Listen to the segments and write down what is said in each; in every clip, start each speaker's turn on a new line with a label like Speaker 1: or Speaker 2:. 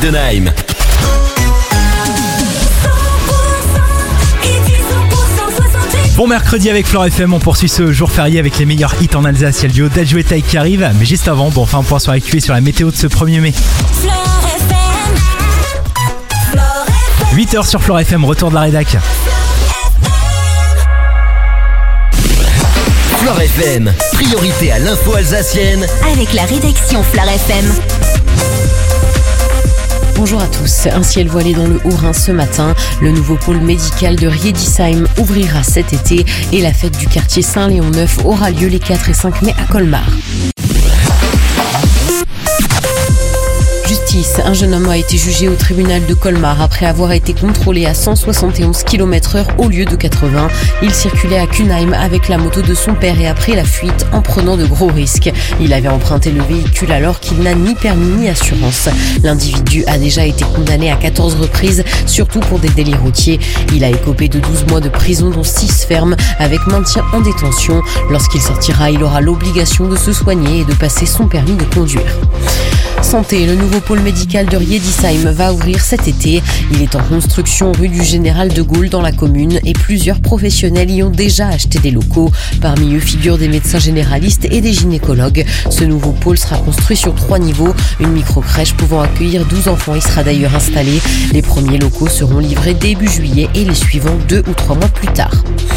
Speaker 1: Heidenheim.
Speaker 2: Bon mercredi avec Flore FM, on poursuit ce jour férié avec les meilleurs hits en Alsace. Il y a le duo Dadju et Taïk qui arrive, mais juste avant, on fait un point sur l'actu et sur la météo de ce 1er mai. 8h sur Flore FM, retour de la rédac.
Speaker 1: Flore FM, priorité à l'info alsacienne
Speaker 3: avec la rédaction Flore FM.
Speaker 4: Bonjour à tous. Un ciel voilé dans le Haut-Rhin ce matin. Le nouveau pôle médical de Riedisheim ouvrira cet été et la fête du quartier Saint-Léon-Neuf aura lieu les 4 et 5 mai à Colmar. Un jeune homme a été jugé au tribunal de Colmar après avoir été contrôlé à 171 km/h au lieu de 80. Il circulait à Kunheim avec la moto de son père et a pris la fuite en prenant de gros risques. Il avait emprunté le véhicule alors qu'il n'a ni permis ni assurance. L'individu a déjà été condamné à 14 reprises, surtout pour des délits routiers. Il a écopé de 12 mois de prison dont 6 fermes avec maintien en détention. Lorsqu'il sortira, il aura l'obligation de se soigner et de passer son permis de conduire. Santé, le nouveau pôle médical de Riedisheim va ouvrir cet été. Il est en construction rue du Général de Gaulle dans la commune et plusieurs professionnels y ont déjà acheté des locaux. Parmi eux figurent des médecins généralistes et des gynécologues. Ce nouveau pôle sera construit sur 3 niveaux. Une micro-crèche pouvant accueillir 12 enfants y sera d'ailleurs installée. Les premiers locaux seront livrés début juillet et les suivants 2 ou 3 mois plus tard.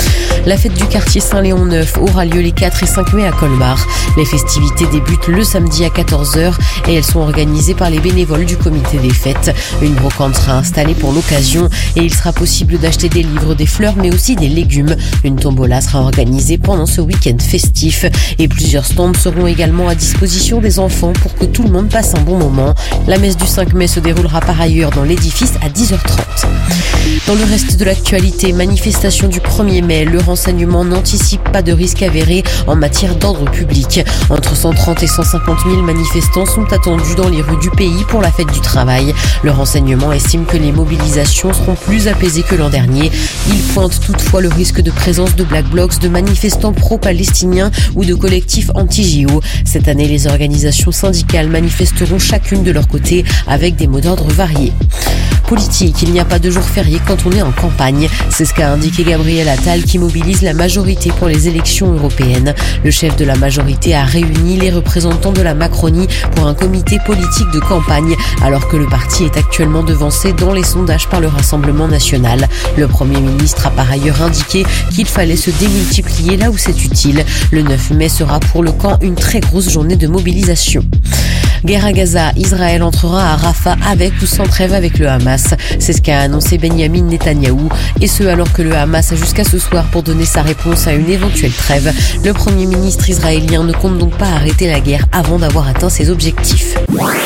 Speaker 4: La fête du quartier Saint-Léon-Neuf aura lieu les 4 et 5 mai à Colmar. Les festivités débutent le samedi à 14h et elles sont organisées par les bénévoles du comité des fêtes. Une brocante sera installée pour l'occasion et il sera possible d'acheter des livres, des fleurs mais aussi des légumes. Une tombola sera organisée pendant ce week-end festif et plusieurs stands seront également à disposition des enfants pour que tout le monde passe un bon moment. La messe du 5 mai se déroulera par ailleurs dans l'édifice à 10h30. Dans le reste de l'actualité, manifestation du 1er mai, le renseignement n'anticipe pas de risque avéré en matière d'ordre public. Entre 130 et 150 000 manifestants sont attendus dans les rues du pays pour la fête du travail. Le renseignement estime que les mobilisations seront plus apaisées que l'an dernier. Il pointe toutefois le risque de présence de black blocs, de manifestants pro-palestiniens ou de collectifs anti-JO. Cette année, les organisations syndicales manifesteront chacune de leur côté avec des mots d'ordre variés. Politique, il n'y a pas de jour férié quand on est en campagne. C'est ce qu'a indiqué Gabriel Attal qui mobilise la majorité pour les élections européennes. Le chef de la majorité a réuni les représentants de la Macronie pour un comité politique de campagne alors que le parti est actuellement devancé dans les sondages par le Rassemblement national. Le Premier ministre a par ailleurs indiqué qu'il fallait se démultiplier là où c'est utile. Le 9 mai sera pour le camp une très grosse journée de mobilisation. Guerre à Gaza, Israël entrera à Rafah avec ou sans trêve avec le Hamas. C'est ce qu'a annoncé Benyamin Netanyahou. Et ce alors que le Hamas a jusqu'à ce soir pour donner sa réponse à une éventuelle trêve. Le Premier ministre israélien ne compte donc pas arrêter la guerre avant d'avoir atteint ses objectifs.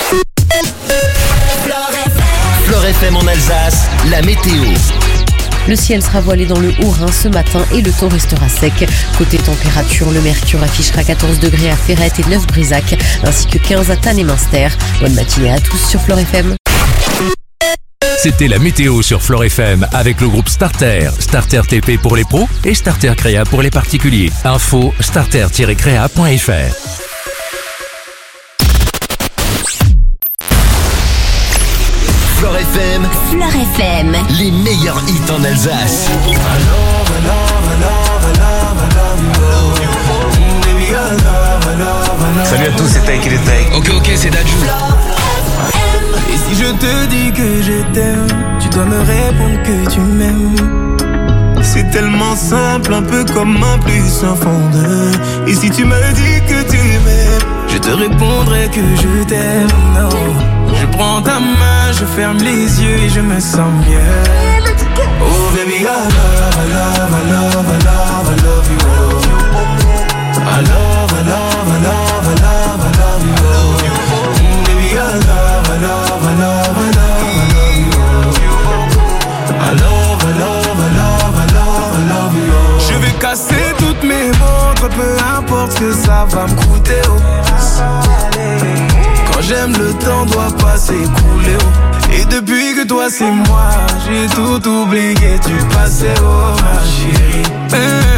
Speaker 1: Flore FM en Alsace, la météo.
Speaker 4: Le ciel sera voilé dans le Haut-Rhin ce matin et le temps restera sec. Côté température, le mercure affichera 14 degrés à Ferrette et 9 Brisac, ainsi que 15 à Thann et Münster. Bonne matinée à tous sur Flore FM.
Speaker 5: C'était la météo sur Flore FM avec le groupe Starter. Starter TP pour les pros et Starter Créa pour les particuliers. Info starter-créa.fr.
Speaker 1: Flore FM,
Speaker 3: Flore FM,
Speaker 1: les meilleurs hits en Alsace.
Speaker 6: Salut à tous, c'est Taïk et les Taïk.
Speaker 7: Ok, c'est Dadju.
Speaker 8: Et si je te dis que je t'aime, tu dois me répondre que tu m'aimes. C'est tellement simple, un peu comme un plus un fond de. Et si tu me dis que tu m'aimes, je te répondrai que je t'aime. Non, je prends ta main, je ferme les yeux et je me sens mieux. Oh baby, I love, I love, I love, I love, I love you. I love, I love, I love, I love, I love you. Baby, I love, I love, I love, I love, I love you. I love, I love, I love, I love, I love you. Je vais casser toutes mes montres, peu importe ce que ça va me coûter. Quand j'aime, le temps doit pas s'écouler. Et depuis que toi c'est moi, j'ai tout oublié du passé, oh ma chérie.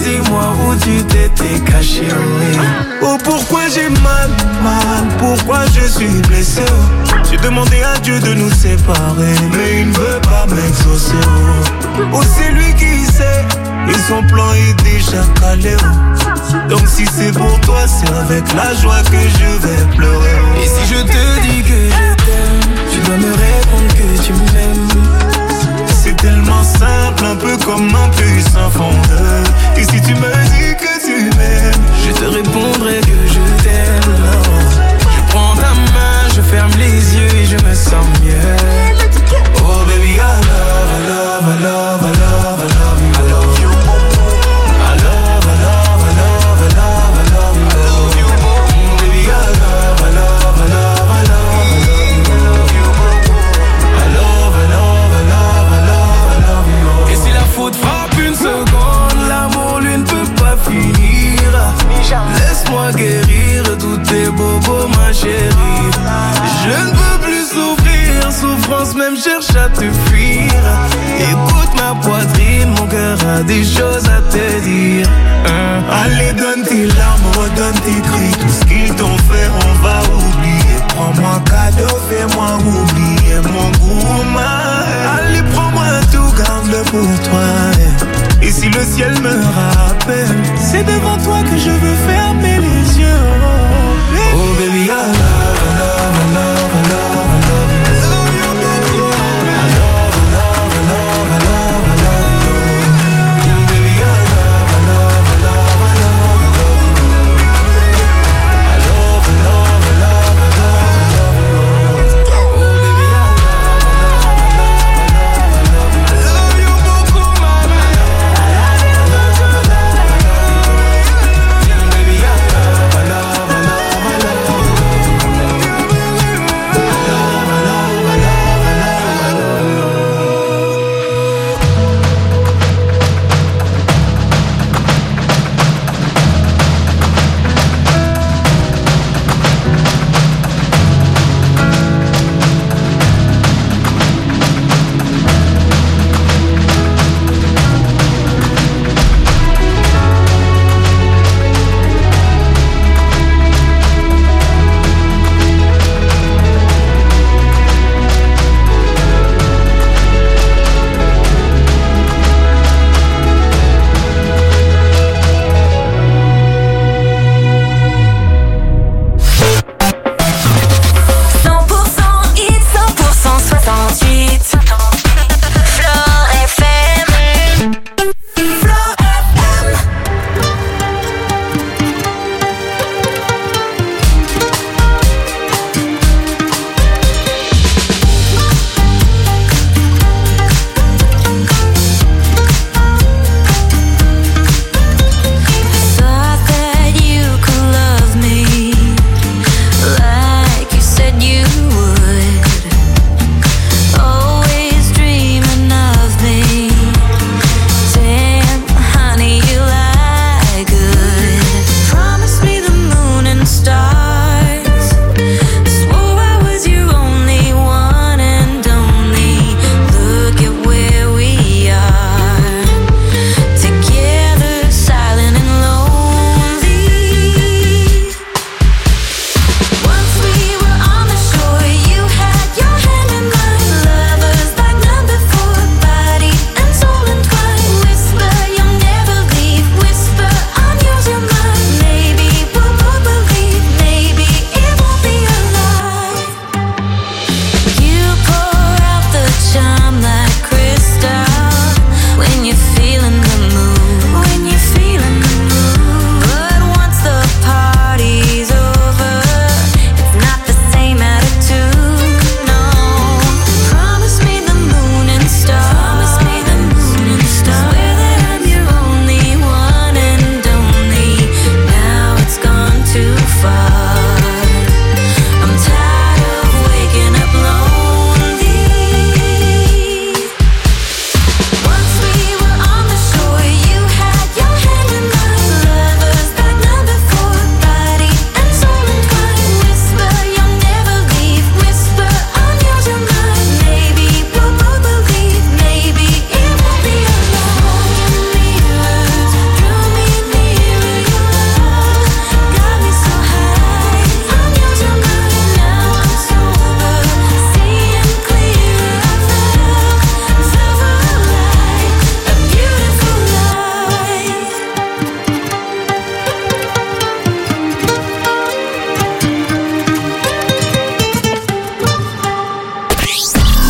Speaker 8: dis-moi où tu t'étais caché, oui. Oh, pourquoi j'ai mal, pourquoi je suis blessé, oh. J'ai demandé à Dieu de nous séparer, mais il ne veut pas m'exaucer, oh. Oh, c'est lui qui sait, et son plan est déjà calé, oh. Donc si c'est pour toi, c'est avec la joie que je vais pleurer, oh. Et si je te dis que je t'aime, tu dois me répondre que tu m'aimes. C'est tellement simple, un peu comme un puissant fondeur. Et si tu me dis que tu m'aimes, je te répondrai que je t'aime. Je prends ta main, je ferme les yeux et je me sens mieux. Oh baby, I love, I love, I love, I love, I love you. I love you. I love, I love, I love, I love, I love you. I love you. Baby, I love, I love, I love, I love, I love you. I love, I love, I love, I love, I love you. Et si la faute frappe une seconde, l'amour lui ne peut pas finir. Laisse-moi guérir tous tes bobos, ma chérie. Je ne peux plus souffrir, souffrance même cherche à te fuir. Écoute ma poitrine, mon cœur a des choses à te dire. Allez, donne tes larmes, redonne tes cris. Tout ce qu'ils t'ont fait, on va oublier. Prends-moi cadeau, fais-moi oublier mon goût. Allez, prends-moi tout, garde-le pour toi. Et si le ciel me rappelle, c'est devant toi que je veux fermer les yeux. Oh baby, I love, I love, I love, I love, I love you. I love you, baby. I love, I love, I love, I love, I love you. Baby, I love, I love, I love, I love, I love you. I love, I love, I love, I love, I love you.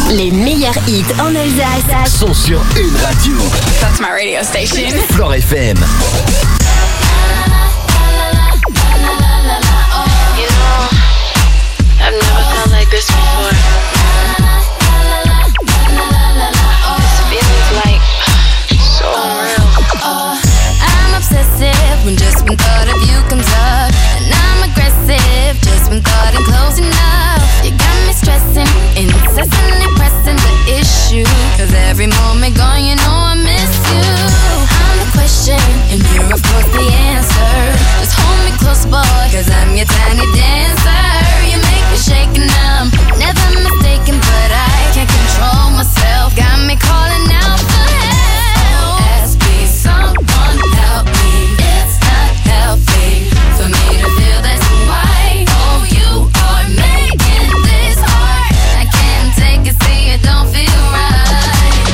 Speaker 3: Les meilleurs hits en Alsace
Speaker 1: sont sur une radio.
Speaker 7: That's my radio station.
Speaker 1: Floor FM.
Speaker 9: You know, I've never felt like this before. This feeling's like so unreal.
Speaker 10: I'm obsessive when just one thought of you comes up, and I'm aggressive just when thought ain't close enough. You got me stressing, incessantly pressing the issue, 'cause every moment gone, you know I miss you. I'm the question, and you're of course the answer. Just hold me close, boy, 'cause I'm your tiny dancer. You make me shake and I'm never mistaken, but I can't control myself. Got me calling out for help. SOS, please someone help me. It's not healthy for me to feel this way. Oh, you are making this hard. I can't take it, see it don't feel right.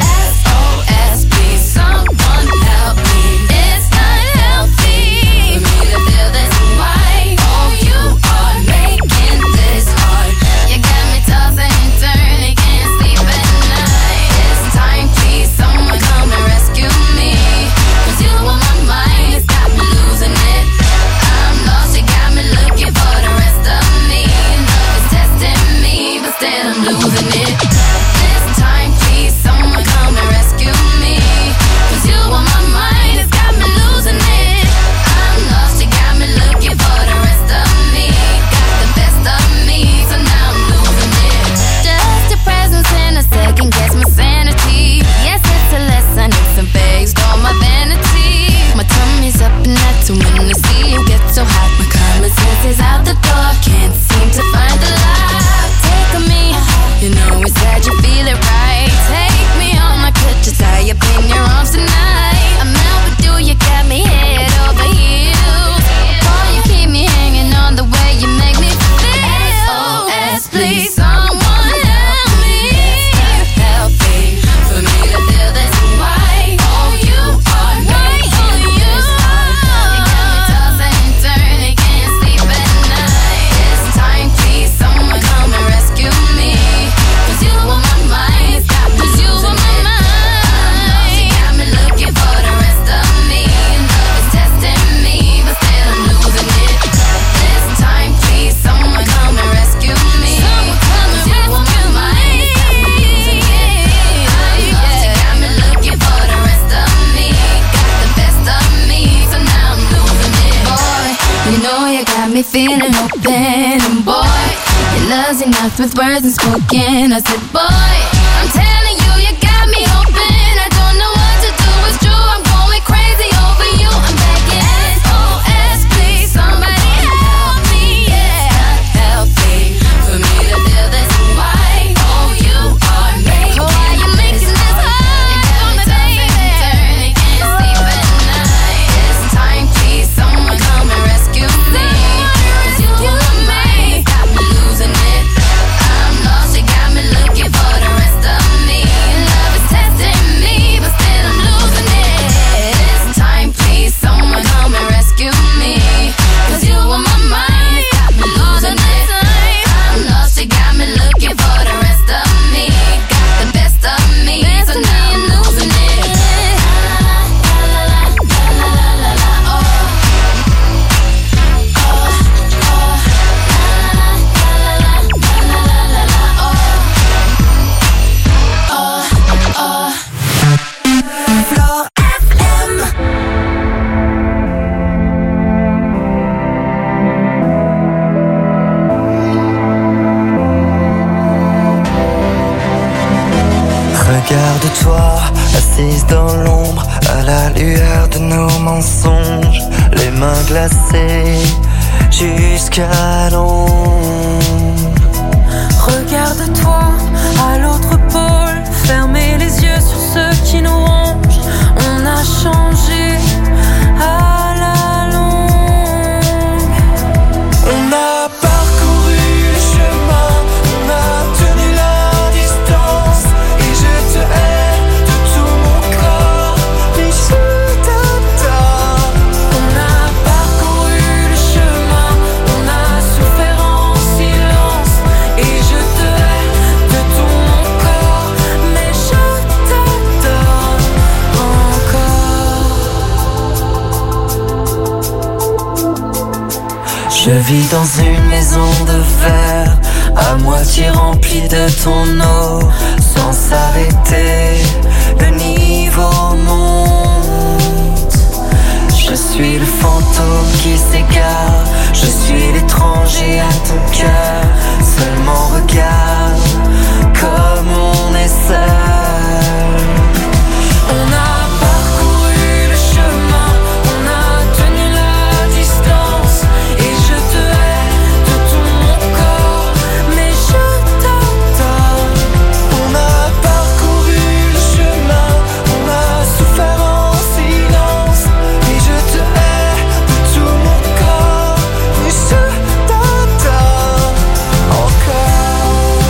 Speaker 10: SOS, please someone help me. It's not healthy for me to feel this way. Oh, you are making this hard. You got me tossing and turning, can't sleep at night. It's time, please someone come and rescue me, 'cause you on my mind, it's got me losing it. I'm lost, you got me looking for the rest of me. Love is testing me, but still I'm losing it. This time, please someone come and rescue me, 'cause you on my mind, it's got me losing it. I'm lost, you got me looking for the rest of me. Got the best of me, so now I'm losing it. Just your presence in a second gets my sanity. Yes, it's a lesson, it's a phase, all my vanity. My tummy's up and that's when I see you get so hot. My common sense is out the door, can't seem to find the light. Take on me, you know it's sad you feel it right. Take me on, I could just tie up in your arms tonight. I'm out with you, you got me head over heels. Boy, you keep me hanging on the way you make me feel. SOS, please someone help me. It's not healthy for me to feel this way. Oh, you are making this hard. You got me tossing and turning, can't sleep at night. It's time, please someone come and rescue me, 'cause you on my mind, it's got me losing it. You got me looking for the rest of me. Love is testing me, but still I'm losing it. This time, please someone come and rescue me, 'cause you on my mind, it's got me losing it. I'm lost, you got me looking for the rest of me. Got the best of me, so now I'm losing it. Boy, you know you got me feeling open, and boy, your love's enough with words unspoken. I said, boy, I'm telling you, you got me open. I don't know what to do, it's true, I'm going crazy over you. I'm begging, SOS, please somebody help me. Yeah, it's not healthy for me to feel this way. Oh, you are making why you making this hard? You got me tossing and turning, can't sleep at night. It's time, please someone come and rescue me, 'cause you on my mind, got me losing it. I'm lost, you got me looking for the rest of me. Love is testing me, but still I'm losing it. This time, please someone come and rescue me, 'cause you on my mind, it's got me losing it. I'm lost, you got me looking for the rest of me. Got the best of me, so now I'm losing it.
Speaker 11: Regarde-toi, assise dans l'ombre, à la lueur de nos mensonges, les mains glacées jusqu'à l'ombre.
Speaker 12: Regarde-toi, à l'autre pôle, fermez les yeux sur ceux qui nous rongent. On a changé à la longue.
Speaker 11: On a parcouru le chemin, on a tenu la distance, et je te hais de tout mon corps, mais je t'adore.
Speaker 12: On a parcouru le chemin, on a souffert en silence, et je te hais de
Speaker 11: Je vis dans une maison de verre, à moitié remplie de ton eau. Sans s'arrêter, le niveau monte. Je suis le fantôme qui s'égare, je suis l'étranger à ton cœur. Seulement regarde comme on est seul. On a parcouru le chemin, on a tenu la distance. Et je te hais de tout mon corps, mais je t'adore. On a parcouru le chemin, on a souffert en silence. Et je te hais de tout mon corps, mais je t'adore encore.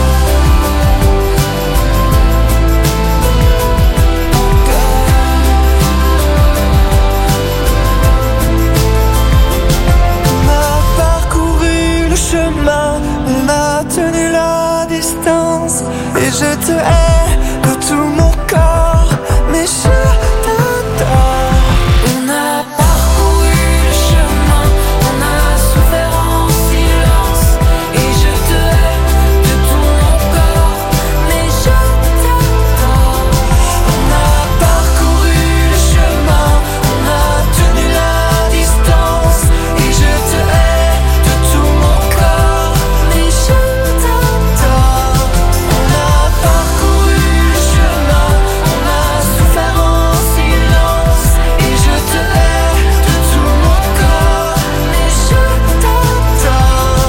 Speaker 11: On a parcouru le chemin, on a tenu la distance. Et je te hais de tout mon corps, mais je t'adore. On a parcouru le chemin, on a souffert en silence. Et je te hais de tout mon corps, mais je t'adore. On a parcouru le chemin, on a tenu la distance. Et je te hais de tout mon corps, mais je t'adore. On a parcouru le chemin, on a souffert en silence. Et je te hais de tout mon corps, mais je t'adore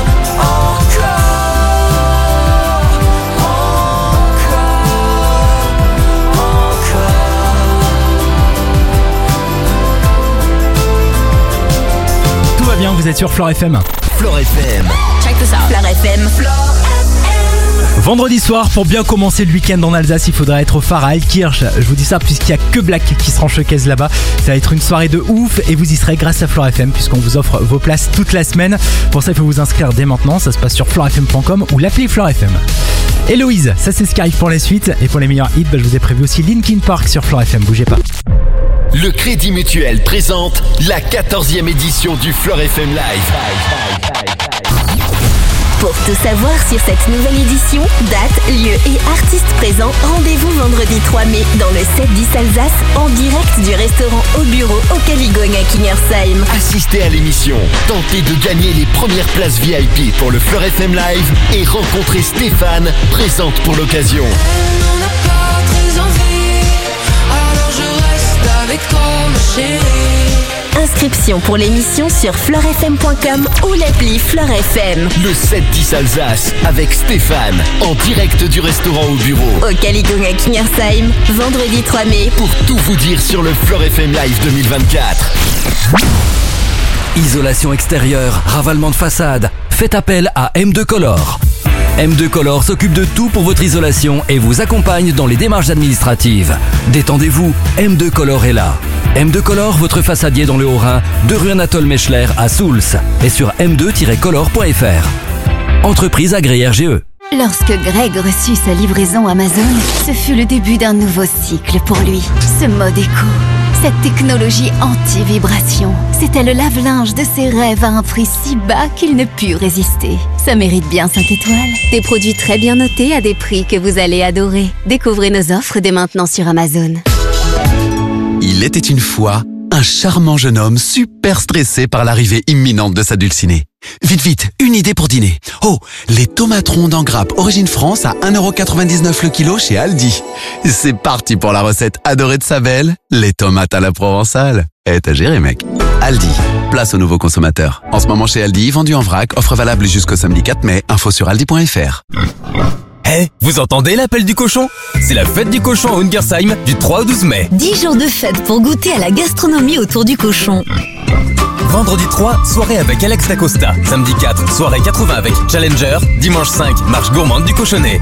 Speaker 2: Tout va bien, vous êtes sur Flore FM.
Speaker 1: Flore FM.
Speaker 3: Check this out. Flore FM.
Speaker 2: Vendredi soir, pour bien commencer le week-end en Alsace, il faudra être au phare à Altkirch. Je vous dis ça puisqu'il n'y a que Black qui sera en showcase là-bas. Ça va être une soirée de ouf et vous y serez grâce à Flore FM puisqu'on vous offre vos places toute la semaine. Pour ça, il faut vous inscrire dès maintenant. Ça se passe sur florefm.com ou l'appli Flore FM. Héloïse, ça c'est ce qui arrive pour les suites. Et pour les meilleurs hits, je vous ai prévu aussi Linkin Park sur Flore FM. Bougez pas.
Speaker 1: Le Crédit Mutuel présente la 14e édition du Flore FM Live.
Speaker 3: Pour tout savoir sur cette nouvelle édition, date, lieu et artistes présents, rendez-vous vendredi 3 mai dans le 7-10 Alsace en direct du restaurant Au Bureau au Caligone à Kingersheim.
Speaker 1: Assistez à l'émission, tentez de gagner les premières places VIP pour le Flore FM Live et rencontrez Stéphane, présente pour l'occasion.
Speaker 12: On n'a pas très envie, alors je reste avec toi ma chérie.
Speaker 3: Inscription pour l'émission sur florefm.com ou l'appli Flore FM.
Speaker 1: Le 7-10 Alsace avec Stéphane, en direct du restaurant Au Bureau.
Speaker 3: Au Caligone à Kingersheim, vendredi 3 mai.
Speaker 1: Pour tout vous dire sur le Flore FM Live 2024.
Speaker 5: Isolation extérieure, ravalement de façade. Faites appel à M2 Color. M2 Color s'occupe de tout pour votre isolation et vous accompagne dans les démarches administratives. Détendez-vous, M2 Color est là. M2 Color, votre façadier dans le Haut-Rhin, de rue Anatole Mechler à Souls et sur m2-color.fr. Entreprise agréée RGE.
Speaker 13: Lorsque Greg reçut sa livraison Amazon, ce fut le début d'un nouveau cycle pour lui. Ce mode éco, cette technologie anti-vibration, c'était le lave-linge de ses rêves à un prix si bas qu'il ne put résister. Ça mérite bien 5 étoiles. Des produits très bien notés à des prix que vous allez adorer. Découvrez nos offres dès maintenant sur Amazon.
Speaker 14: Il était une fois un charmant jeune homme super stressé par l'arrivée imminente de sa dulcinée. Vite, vite, une idée pour dîner. Oh, les tomates rondes en grappe origine France à 1,99€ le kilo chez Aldi. C'est parti pour la recette adorée de sa belle, les tomates à la provençale. T'as géré, mec. Aldi, place aux nouveaux consommateurs. En ce moment chez Aldi, vendu en vrac, offre valable jusqu'au samedi 4 mai, info sur aldi.fr.
Speaker 15: Hey, vous entendez l'appel du cochon? C'est la fête du cochon à Ungersheim du 3 au 12 mai.
Speaker 13: 10 jours de fête pour goûter à la gastronomie autour du cochon.
Speaker 15: Vendredi 3, soirée avec Alex Dacosta. Samedi 4, soirée 80 avec Challenger. Dimanche 5, marche gourmande du cochonnet.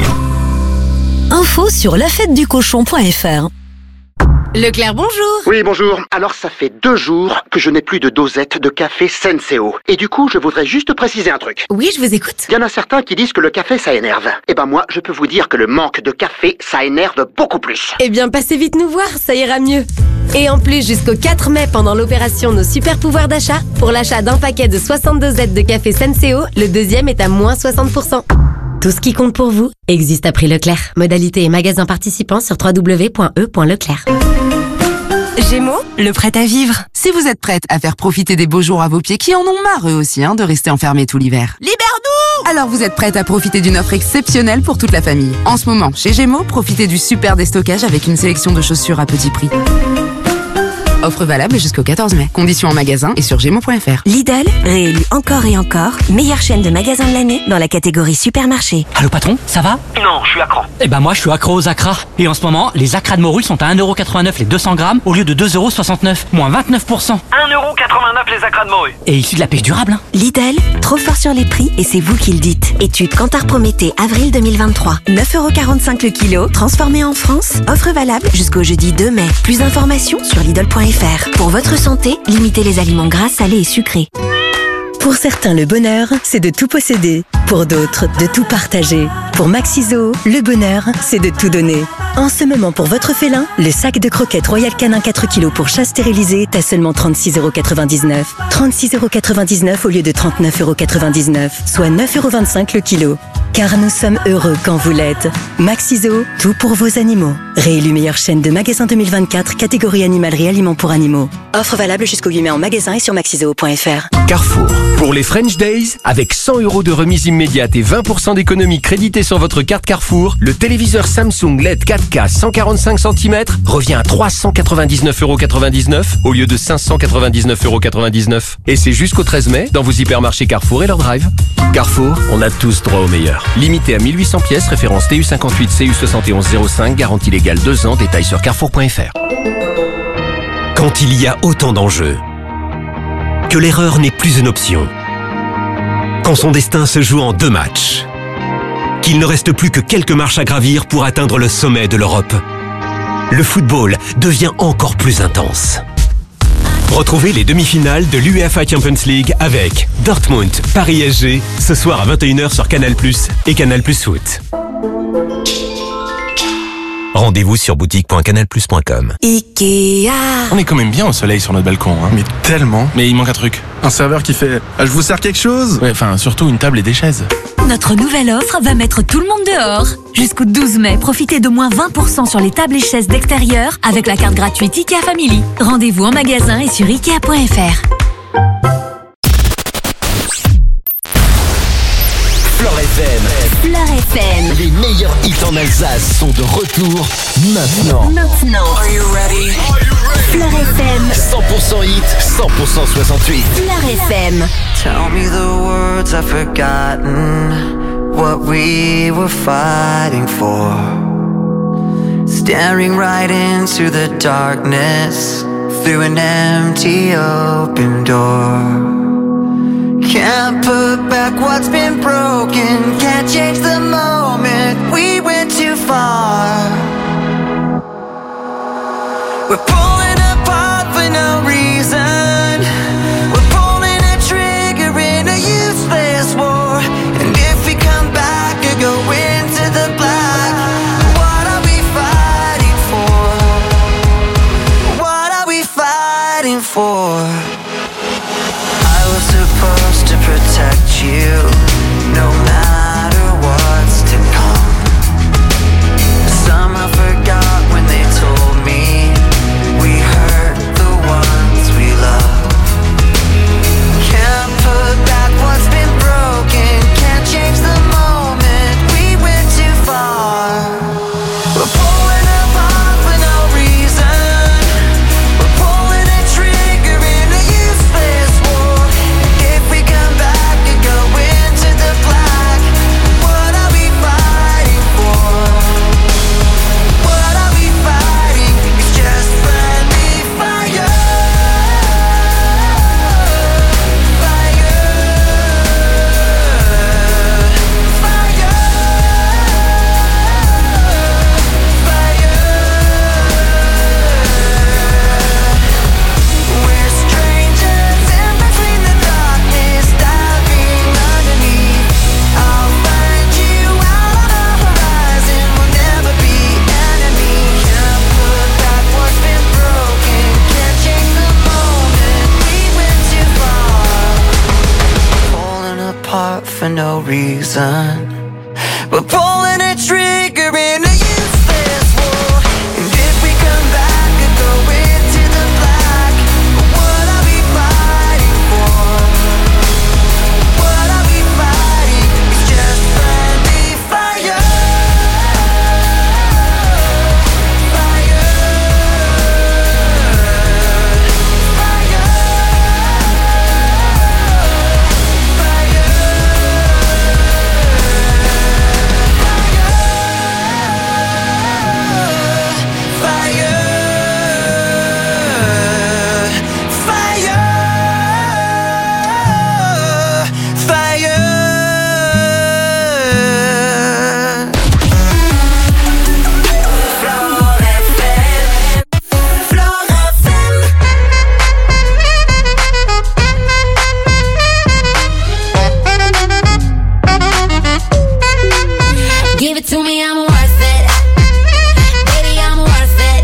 Speaker 13: Info sur lafêteducochon.fr.
Speaker 16: Leclerc, bonjour.
Speaker 17: Oui, bonjour. Alors, ça fait 2 jours que je n'ai plus de dosette de café Senseo. Et du coup, je voudrais juste préciser un truc.
Speaker 16: Oui, je vous écoute.
Speaker 17: Il y en a certains qui disent que le café, ça énerve. Eh ben moi, je peux vous dire que le manque de café, ça énerve beaucoup plus.
Speaker 16: Eh bien, passez vite nous voir, ça ira mieux. Et en plus, jusqu'au 4 mai, pendant l'opération Nos Super Pouvoirs d'achat, pour l'achat d'un paquet de 62 dosettes de café Senseo, le deuxième est à moins 60%. Tout ce qui compte pour vous existe à prix Leclerc. Modalité et magasin participants sur www.e.leclerc.
Speaker 18: Gémeaux, le prêt à vivre. Si vous êtes prête à faire profiter des beaux jours à vos pieds qui en ont marre eux aussi de rester enfermés tout l'hiver. Libère-nous! Alors vous êtes prête à profiter d'une offre exceptionnelle pour toute la famille. En ce moment, chez Gémeaux, profitez du super déstockage avec une sélection de chaussures à petit prix. Offre valable jusqu'au 14 mai. Conditions en magasin et sur Gémeaux.fr.
Speaker 19: Lidl, réélu encore et encore, meilleure chaîne de magasins de l'année dans la catégorie supermarché.
Speaker 20: Allô patron, ça va?
Speaker 6: Non, je suis accro.
Speaker 20: Eh ben moi je suis accro aux acras. Et en ce moment, les acras de morue sont à 1,89€ les 200 grammes au lieu de 2,69€, moins 29%.
Speaker 6: 1,89€ les acras de morue.
Speaker 20: Et issu de la pêche durable, hein.
Speaker 19: Lidl, trop fort sur les prix et c'est vous qui le dites. Étude Kantar Prométhée, avril 2023. 9,45€ le kilo, transformé en France. Offre valable jusqu'au jeudi 2 mai. Plus d'informations sur Lidl.fr. Pour votre santé, limitez les aliments gras, salés et sucrés.
Speaker 21: Pour certains, le bonheur, c'est de tout posséder. Pour d'autres, de tout partager. Pour Maxiso, le bonheur, c'est de tout donner. En ce moment, pour votre félin, le sac de croquettes Royal Canin 4 kg pour chat stérilisé est à seulement 36,99€. 36,99€ au lieu de 39,99€, soit 9,25€ le kilo. Car nous sommes heureux quand vous l'êtes. Maxiso, tout pour vos animaux. Réélu meilleure chaîne de magasins 2024, catégorie animalerie aliments pour animaux. Offre valable jusqu'au 8 mai en magasin et sur maxiso.fr.
Speaker 22: Carrefour. Pour les French Days, avec 100€ de remise immédiate et 20% d'économie créditée sur votre carte Carrefour, le téléviseur Samsung LED 4K 145 cm revient à 399,99€ au lieu de 599,99€. Et c'est jusqu'au 13 mai dans vos hypermarchés Carrefour et leur drive. Carrefour, on a tous droit au meilleur. Limité à 1800 pièces, référence TU58 CU7105, garantie légale 2 ans, détails sur carrefour.fr.
Speaker 23: Quand il y a autant d'enjeux, que l'erreur n'est plus une option, quand son destin se joue en 2 matchs, qu'il ne reste plus que quelques marches à gravir pour atteindre le sommet de l'Europe, le football devient encore plus intense. Retrouvez les demi-finales de l'UEFA Champions League avec Dortmund, Paris SG, ce soir à 21h sur Canal+ et Canal+ Foot. Rendez-vous sur boutique.canalplus.com.
Speaker 19: Ikea.
Speaker 24: On est quand même bien au soleil sur notre balcon, hein.
Speaker 25: Mais tellement.
Speaker 24: Mais il manque un truc.
Speaker 25: Un serveur qui fait « Je vous sers quelque chose ?»
Speaker 24: Ouais, enfin, surtout une table et des chaises.
Speaker 26: Notre nouvelle offre va mettre tout le monde dehors. Jusqu'au 12 mai, profitez de moins 20% sur les tables et chaises d'extérieur avec la carte gratuite IKEA Family. Rendez-vous en magasin et sur Ikea.fr.
Speaker 1: Fleur FM.
Speaker 3: Fleur FM.
Speaker 1: Les meilleurs hits en Alsace sont de retour maintenant.
Speaker 3: Are you ready? Fleur FM.
Speaker 1: 100% hit, 100% 68.
Speaker 3: Fleur FM.
Speaker 11: Tell me the words I've forgotten, what we were fighting for. Staring right into the darkness, through an empty open door. Can't put back what's been broken, can't change the moment, we went too far. We're pulling apart for no reason, we're pulling a trigger in a useless war. And if we come back or go into the black, what are we fighting for? What are we fighting for? Supposed to protect you, no matter what's to come. for no reason. We're pulling a trigger in a useless war. And if we come back and go into the black, what are we fighting for? What are we fighting? It's just friendly fire.
Speaker 12: To me, I'm worth it. Baby, I'm worth it.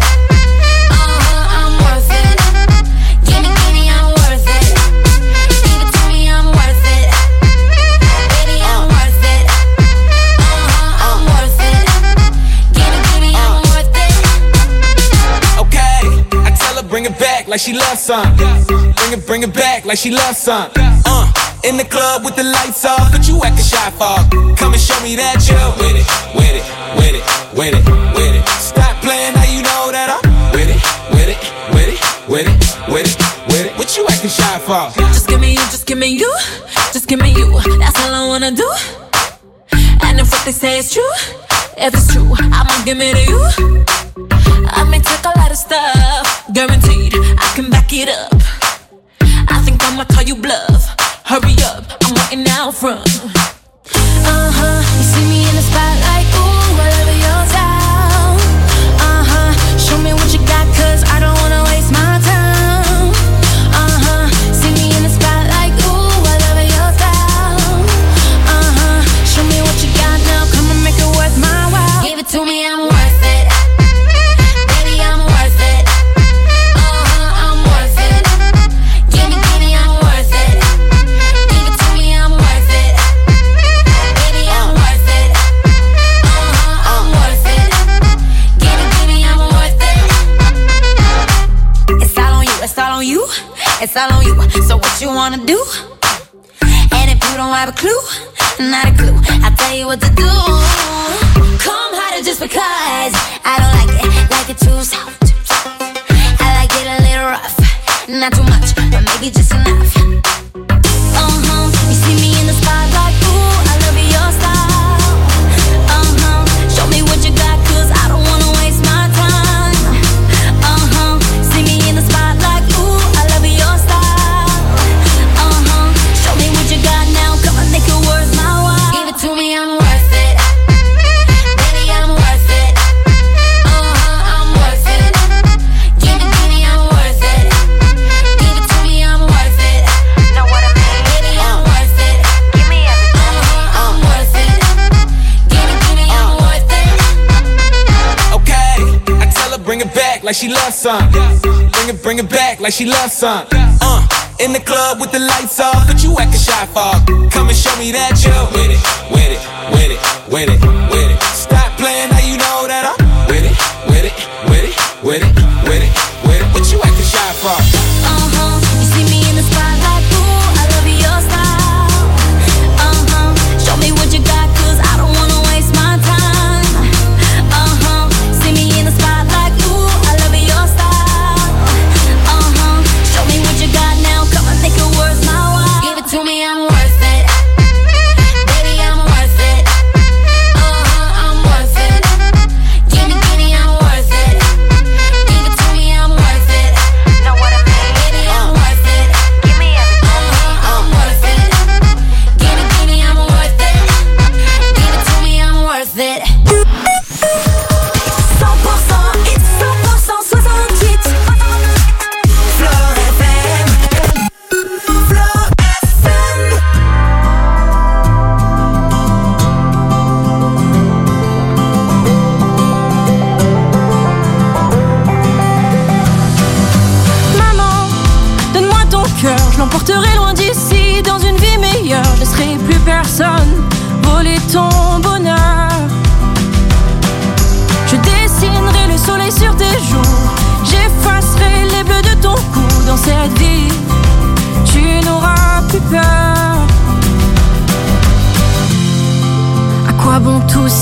Speaker 12: I'm worth it. Give me, I'm worth it. Give it to me, I'm worth it. Baby, I'm worth it. I'm worth it. Give me, I'm worth it.
Speaker 2: Okay, I tell her bring it back like she loves some. Bring it back like she loves some. In the club with the lights off, but you acting shy for. Come and show me that you're with it, with it, with it, with it, with it. Stop playing, now you know that I'm with it, with it, with it, with it, with it, with it. What you acting shy for?
Speaker 12: Just give me you, just give me you, just give me you. That's all I wanna do. And if what they say is true, if it's true, I'ma give it to you. I may take a lot of stuff, guaranteed I can back it up. I think I'ma call you bluff. Hurry up, I'm waiting out front. You see me in the spotlight, ooh, I love your style. Show me what you got, cause I don't wanna waste my time. See me in the spotlight, ooh, I love your style. Show me what you got now, come and make it worth my while. Give it to me, I'm worth it. Baby, I'm worth it. I'm worth it. Give me, I'm worth it. Give it to me, I'm worth it. Baby, I'm worth it. I'm worth it. Give me, I'm worth it. It's all on you, it's all on you, it's all on you. So what you wanna do? And if you don't have a clue, not a clue, I'll tell you what to do. Come harder just because I don't like it too soft. I like it a little rough, not too much, but maybe just enough. You see me in the spotlight, ooh, I love your style. Show me what you got, cause I don't wanna waste my time. See me in the spotlight, ooh, I love your style. Show me what you got now, come on, make it worth my while. Give it to me, I'm worth it. Baby, I'm worth it. I'm worth it. Give me, I'm worth it. Give it to me, I'm worth it. Know what I mean? Baby, I'm worth it. Give me everything. I'm worth it. Give me, I'm worth it.
Speaker 2: Okay, I tell her bring it back like she loves some. Bring it back like she loves some. In the club with the lights off, but you acting shy for. Come and show me that you're with it, with it, with it, with it, with it. Stop playing, now you know that I'm with it, with it, with it, with it, with it, with it. What you acting shy for?
Speaker 12: You see me in the spotlight, ooh, I love your style. Show me what you got, cause I don't wanna waste my time. See me in the spotlight, ooh, I love your style. Show me what you got now, come on, make it worth my while. Give it to me, I'm worth it. Baby, I'm worth it. I'm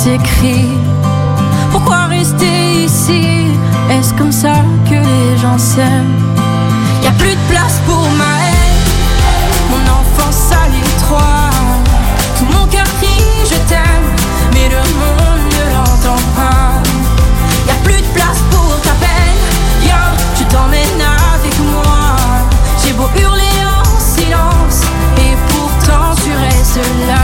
Speaker 12: s'écrit. Pourquoi rester ici? Est-ce comme ça que les gens s'aiment? Y'a plus de place pour ma haine, mon enfance à l'étroit. Tout mon cœur crie je t'aime, mais le monde ne l'entend pas. Y'a plus de place pour ta peine, yo, je t'emmène avec moi. J'ai beau hurler en silence, et pourtant tu restes là.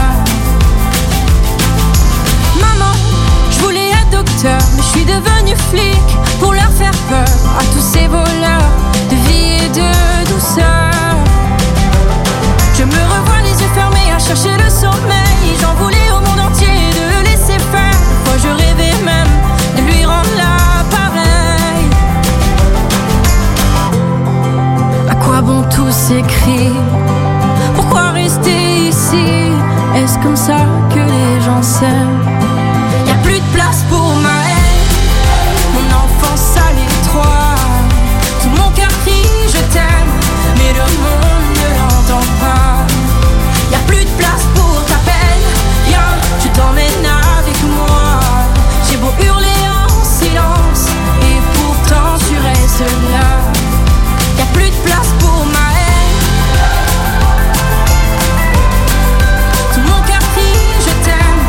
Speaker 12: Maman, je voulais être docteur, mais je suis devenue flic pour leur faire peur à tous ces voleurs de vie et de douceur. Je me revois les yeux fermés à chercher le sommeil. J'en voulais au monde entier de le laisser faire. Moi je rêvais même de lui rendre l'appareil. À quoi bon tous ces cris? Pourquoi rester ici? Est-ce comme ça que les gens s'aiment? Y'a plus de place pour ma haine, mon enfance à l'étroit. Tout mon cœur crie je t'aime, mais le monde ne l'entend pas. Y'a plus de place pour ta peine, yo, je t'emmène avec moi. J'ai beau hurler en silence, et pourtant tu restes là. Y'a plus de place pour ma haine, tout mon cœur crie je t'aime.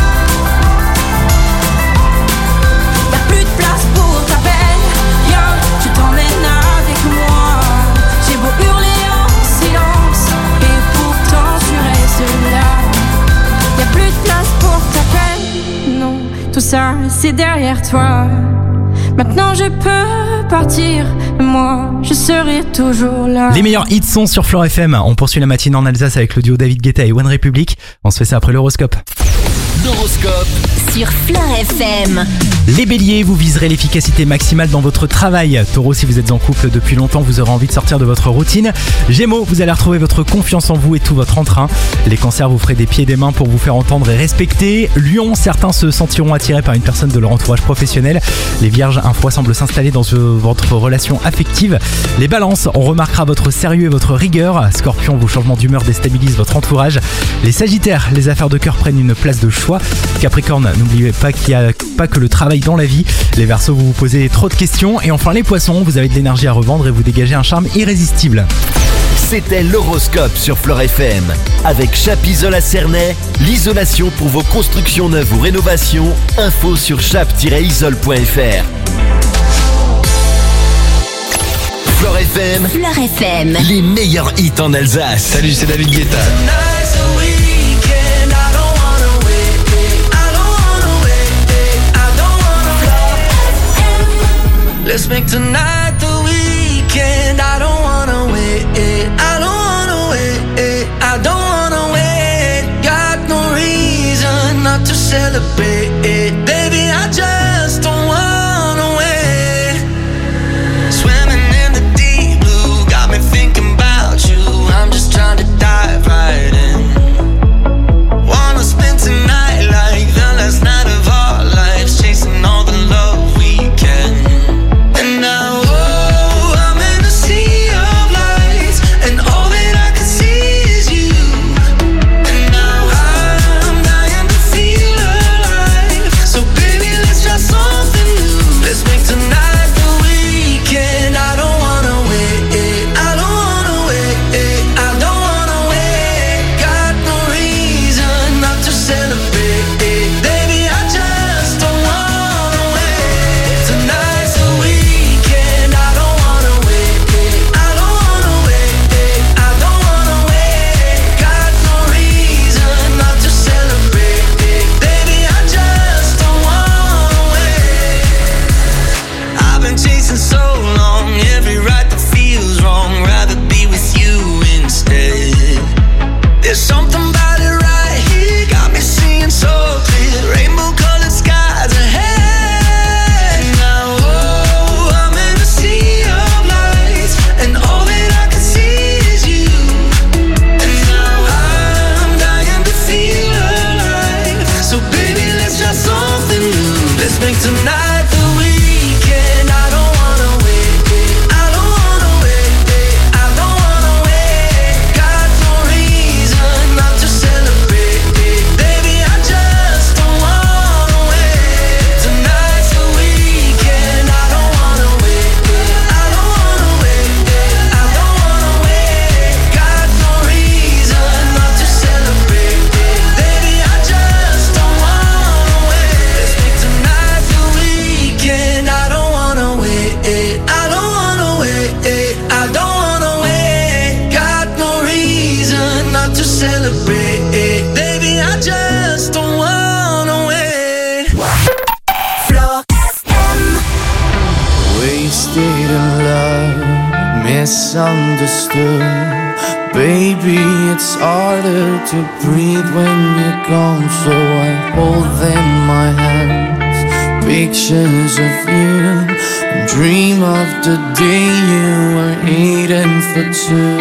Speaker 12: Y'a plus de place pour ta peine, yo, je t'emmène avec moi. J'ai beau hurler en silence, et pourtant tu restes là. Y'a plus de place pour ta peine, non, tout ça c'est derrière toi. Maintenant je peux partir, moi je serai toujours là.
Speaker 4: Les meilleurs hits sont sur Flore FM. On poursuit la matinée en Alsace avec le duo David Guetta et One Republic. On se fait ça après l'horoscope.
Speaker 1: L'horoscope
Speaker 3: sur Flore FM.
Speaker 4: Les béliers, vous viserez l'efficacité maximale dans votre travail. Taureau, si vous êtes en couple depuis longtemps, vous aurez envie de sortir de votre routine. Gémeaux, vous allez retrouver votre confiance en vous et tout votre entrain. Les cancers, vous ferez des pieds et des mains pour vous faire entendre et respecter. Lion, certains se sentiront attirés par une personne de leur entourage professionnel. Les vierges, un froid semble s'installer dans votre relation affective. Les balances, on remarquera votre sérieux et votre rigueur. Scorpion, vos changements d'humeur déstabilisent votre entourage. Les sagittaires, les affaires de cœur prennent une place de choix. Capricorne, n'oubliez pas qu'il n'y a pas que le travail dans la vie. Les Verseaux, vous vous posez trop de questions. Et enfin les Poissons, vous avez de l'énergie à revendre et vous dégagez un charme irrésistible.
Speaker 1: C'était l'horoscope sur Flore FM. Avec Chap-Isol à Cernay, l'isolation pour vos constructions neuves ou rénovations. Info sur chap-isol.fr. Flore FM.
Speaker 3: Flore FM.
Speaker 1: Les meilleurs hits en Alsace.
Speaker 24: Salut, c'est David Guetta.
Speaker 11: Let's make tonight the weekend. I don't wanna wait. I don't wanna wait. I don't wanna wait. Got no reason not to celebrate. Baby, I just don't wanna wait. Swimming in the deep blue got me thinking about you. I'm just trying to dive right in. Wanna spend tonight like the last night of our lives, chasing all the love we can. And now, oh, I'm in a sea of lights, and all that I can see is you. And now I'm dying to feel alive. misunderstood. Baby, it's harder to breathe when you're gone, so I hold in my hands pictures of you and dream of the day you were eating for two.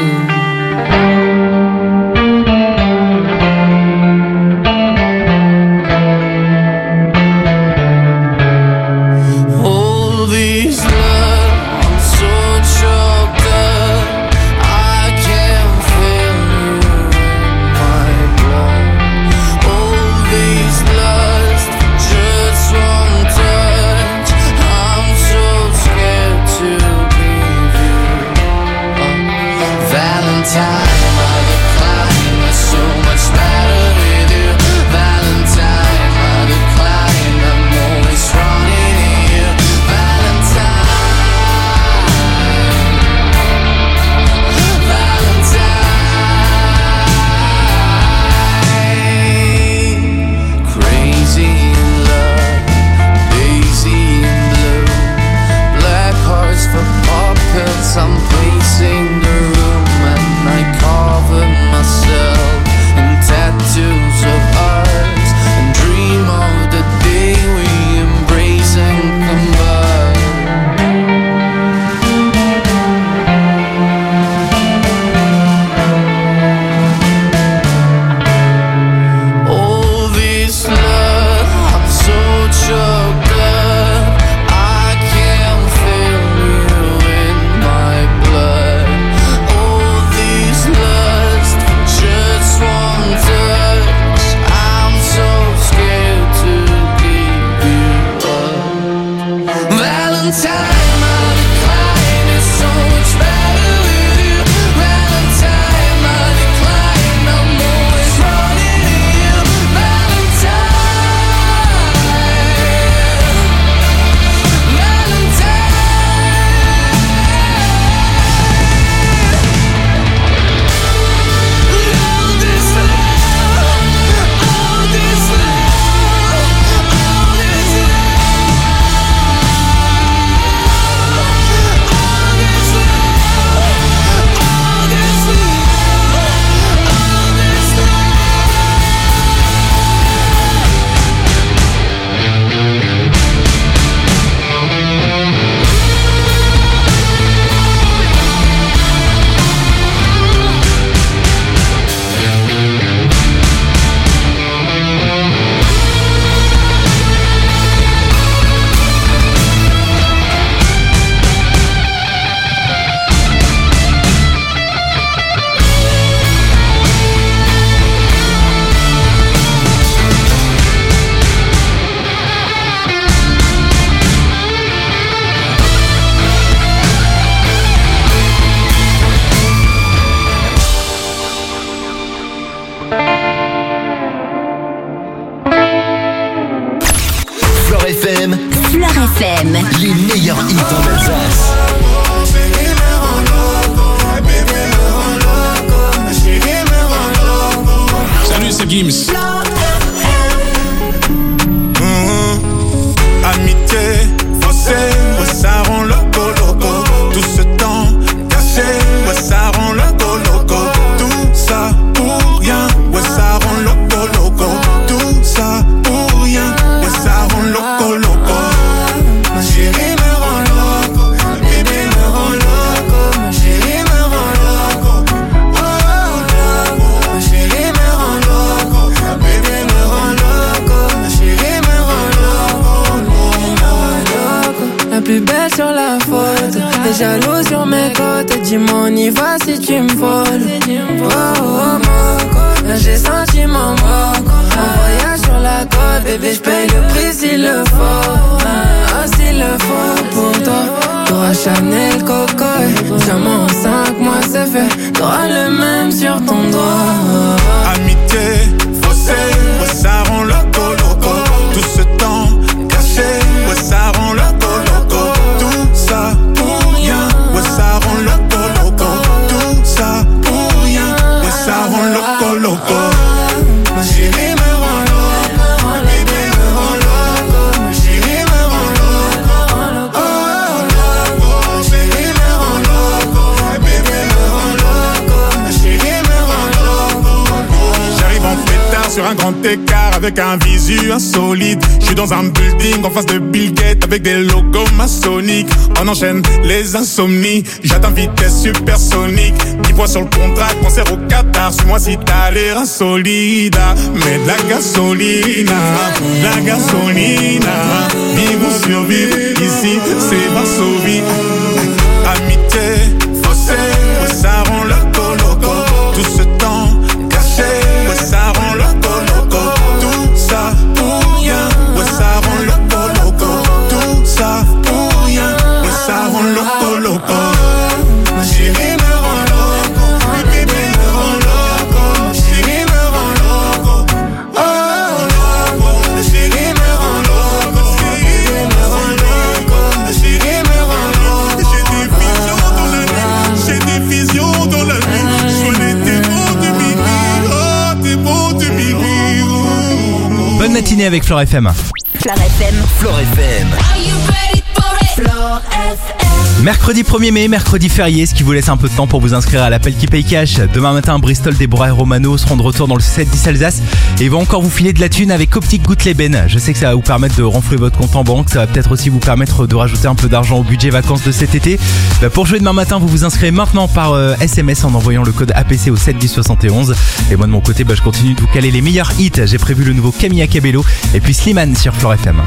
Speaker 1: Les meilleurs hits en Alsace.
Speaker 5: Salut, c'est Gims.
Speaker 11: Amitié, forcée, ouais, ça rend loco, loco. Tout ce temps caché, ouais, ça rend loco, loco. Tout ça pour rien, ouais, ça rend loco, loco. Tout ça pour rien, ouais, ça rend loco, loco. Ma chérie me rend loco, ma bébé me rend loco. Ma chérie me rend loco, oh, loco. Ma chérie me rend loco, ma bébé me rend loco. Ma chérie me rend loco. La plus belle sur la photo, t'es jaloux sur mes côtes. Dis-moi on y va si tu me voles. Oh, oh, moco, là j'ai senti mon moco. En voyage sur la côte, bébé j'paye le prix s'il le faut. Ah, s'il le faut pour toi. T'auras Chanel, Coco. Diamant en 5 mois c'est fait. T'auras le même sur ton doigt. Amitié, faussée, ouais ça rend loco, loco. Tout ce temps caché, ouais ça rend loco, loco. Tout ça pour rien, ouais ça rend loco, loco. Tout ça pour rien, ouais ça rend loco, loco. Ma chérie me rend loco, ma bébé me rend loco. Ma chérie me rend loco, oh, loco. Ma
Speaker 7: grand écart avec un visu insolite. Je suis dans un building en face de Bill Gates avec des logos maçonniques. On enchaîne les insomnies, j'atteins vitesse supersonique. 10 fois sur le contrat, concert au Qatar. Suis-moi si t'as l'air insolide. Mets de la gasolina, vivre ou survivre, ici c'est Varsovie. Amitié, fossé, ouais, ça rend loco. Tout ce temps caché, ouais, ça rend loco. Tout ça pour rien, ouais, ça rend loco. Tout ça pour rien, ouais, ça rend loco. Chérie me rend loco, bébé me rend loco. Chérie me rend loco, oh, chérie me rend loco. Chérie me rend loco, chérie me rend loco. J'ai des visions dans la nuit, je connais tes mots de Bibi, oh, tes mots de Bibi.
Speaker 4: Bonne matinée avec Flore FM.
Speaker 3: Flore FM.
Speaker 1: Flore FM.
Speaker 3: Flore FM.
Speaker 4: Mercredi 1er mai, mercredi férié, ce qui vous laisse un peu de temps pour vous inscrire à l'appel qui paye cash. Demain matin, Bristol, Déborah et Romano seront de retour dans le 7-10 Alsace et ils vont encore vous filer de la thune avec Optique Goutleben. Je sais que ça va vous permettre de renflouer votre compte en banque, ça va peut-être aussi vous permettre de rajouter un peu d'argent au budget vacances de cet été. Pour jouer demain matin, vous vous inscrivez maintenant par SMS en envoyant le code APC au 71071. Et moi de mon côté, je continue de vous caler les meilleurs hits. J'ai prévu le nouveau Camilla Cabello et puis Slimane sur Flore FM.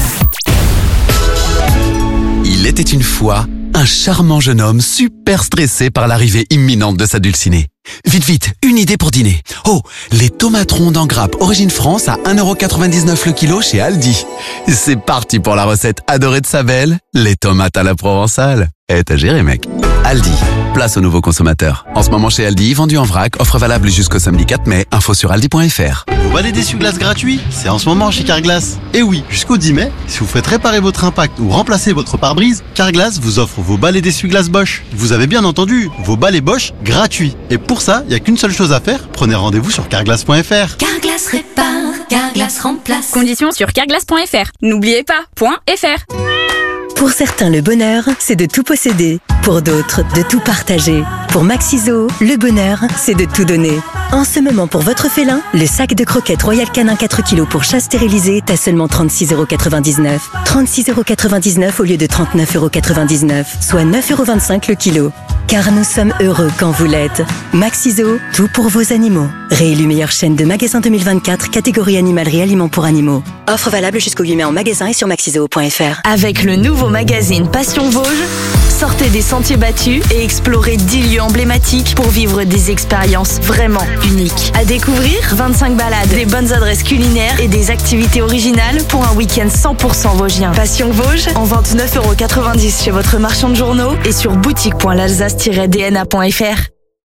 Speaker 8: Il était une fois un charmant jeune homme super stressé par l'arrivée imminente de sa dulcinée. Vite, une idée pour dîner. Oh, les tomates rondes en grappe origine France à 1,99€ le kilo chez Aldi. C'est parti pour la recette adorée de sa belle, les tomates à la provençale. T'as géré, mec. Aldi, place aux nouveaux consommateurs. En ce moment chez Aldi, vendu en vrac, offre valable jusqu'au samedi 4 mai, info sur aldi.fr.
Speaker 9: Vous balais d'essuie-glace gratuit, c'est en ce moment chez Carglass. Et oui, jusqu'au 10 mai, si vous faites réparer votre impact ou remplacer votre pare-brise, Carglass vous offre vos balais d'essuie-glace Bosch. Vous avez bien entendu, vos balais Bosch gratuits. Et pour ça, il n'y a qu'une seule chose à faire, prenez rendez-vous sur carglass.fr.
Speaker 10: Carglass répare, Carglass remplace.
Speaker 14: Conditions sur carglass.fr. N'oubliez pas, .fr.
Speaker 21: Pour certains, le bonheur, c'est de tout posséder. Pour d'autres, de tout partager. Pour Maxiso, le bonheur, c'est de tout donner. En ce moment, pour votre félin, le sac de croquettes Royal Canin 4 kg pour chat stérilisé est à seulement 36,99€. 36,99€ au lieu de 39,99€, soit 9,25€ le kilo. Car nous sommes heureux quand vous l'êtes. Maxiso, tout pour vos animaux. Réélu meilleure chaîne de magasins 2024, catégorie animalerie aliments pour animaux. Offre valable jusqu'au 8 mai en magasin et sur maxiso.fr.
Speaker 3: Avec le nouveau magazine Passion Vosges, sortez des sentiers battus et explorez 10 lieux emblématiques pour vivre des expériences vraiment uniques. À découvrir, 25 balades, des bonnes adresses culinaires et des activités originales pour un week-end 100% vosgien. Passion Vosges, en vente 9,90€ chez votre marchand de journaux et sur boutique.lalsace-dna.fr.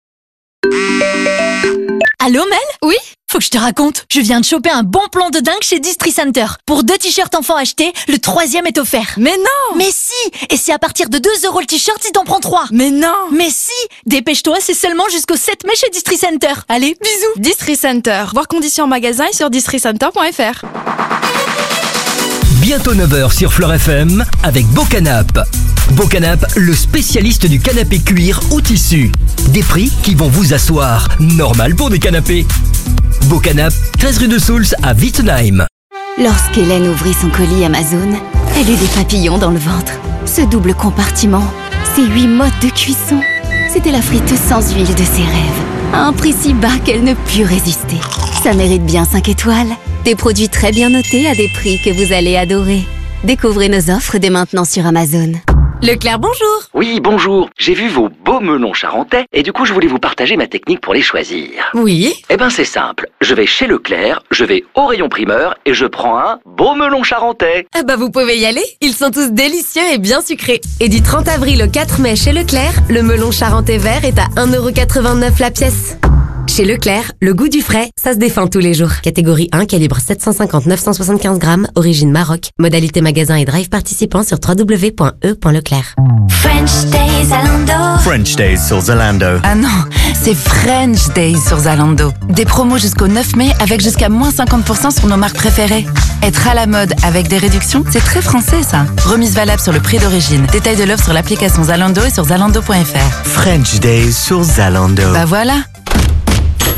Speaker 26: Allô Mel? Oui? Faut que je te raconte. Je viens de choper un bon plan de dingue chez Distri Center. Pour 2 t-shirts enfants achetés, le 3e est offert. Mais non! Mais si! Et c'est à partir de 2€ le t-shirt si t'en prends 3. Mais non! Mais si! Dépêche-toi, c'est seulement jusqu'au 7 mai chez Distri Center. Allez, bisous!
Speaker 15: Distri Center. Voir conditions en magasin et sur districenter.fr.
Speaker 1: Bientôt 9h sur Flore FM avec Beaucanap. Beaucanap, le spécialiste du canapé cuir ou tissu. Des prix qui vont vous asseoir. Normal pour des canapés. Beaucanap, 13 rue de Souls à Wittenheim.
Speaker 13: Lorsqu'Hélène ouvrit son colis Amazon, elle eut des papillons dans le ventre. Ce double compartiment, ces 8 modes de cuisson, c'était la friteuse sans huile de ses rêves. À un prix si bas qu'elle ne put résister. Ça mérite bien 5 étoiles. Des produits très bien notés à des prix que vous allez adorer. Découvrez nos offres dès maintenant sur Amazon.
Speaker 26: Leclerc, bonjour.
Speaker 6: Oui, bonjour. J'ai vu vos beaux melons charentais et du coup, je voulais vous partager ma technique pour les choisir.
Speaker 26: Oui.
Speaker 6: Eh ben, c'est simple. Je vais chez Leclerc, je vais au rayon primeur et je prends un beau melon charentais.
Speaker 16: Ah bah vous pouvez y aller. Ils sont tous délicieux et bien sucrés. Et du 30 avril au 4 mai chez Leclerc, le melon charentais vert est à 1,89€ la pièce. Chez Leclerc, le goût du frais, ça se défend tous les jours. Catégorie 1, calibre 750-975 grammes, origine Maroc. Modalité magasin et drive participant sur www.e.leclerc.
Speaker 10: French Days Zalando.
Speaker 27: French Days sur Zalando.
Speaker 18: Ah non, c'est French Days sur Zalando. Des promos jusqu'au 9 mai avec jusqu'à moins 50% sur nos marques préférées. Être à la mode avec des réductions, c'est très français ça. Remise valable sur le prix d'origine. Détail de l'offre sur l'application Zalando et sur zalando.fr.
Speaker 27: French Days sur Zalando.
Speaker 18: Bah voilà.